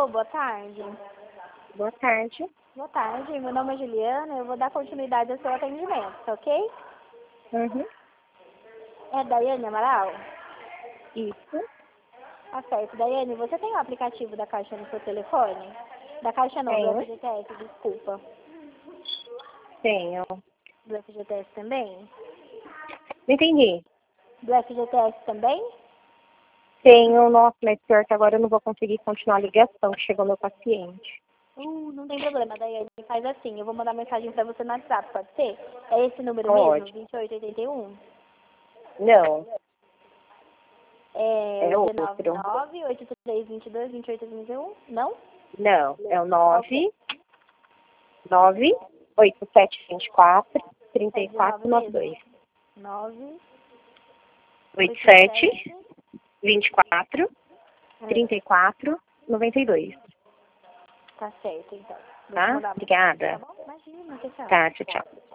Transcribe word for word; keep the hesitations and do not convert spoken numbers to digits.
Alô, boa tarde. Boa tarde. Boa tarde, meu nome é Juliana, eu vou dar continuidade ao seu atendimento, tá ok? Uhum. É Daiane Amaral? Isso. Tá certo. Daiane, você tem o aplicativo da Caixa no seu telefone? Da Caixa não, do Tenho. F G T S, desculpa. Tenho. Do F G T S também? Não entendi. Do F G T S também? Tenho. Nossa, mas pior que agora eu não vou conseguir continuar a ligação, que chegou meu paciente. Uh, não tem problema, Daiane. Faz assim, eu vou mandar mensagem pra você no WhatsApp, pode ser? É esse número mesmo, Pode. vinte e oito oitenta e um? Não. É É o outro. um nove nove oito três dois dois vinte e oito vinte e um? Não? Não. É o Qual que é? nove nove oito sete dois quatro três É quatro dezenove nove mesmo? dois. nove oito oito sete sete dois quatro três quatro nove dois. Tá certo, então. Vou te Tá? mandar uma mensagem, tá Obrigada. bom? Imagina, tchau. Tá, tchau, tchau.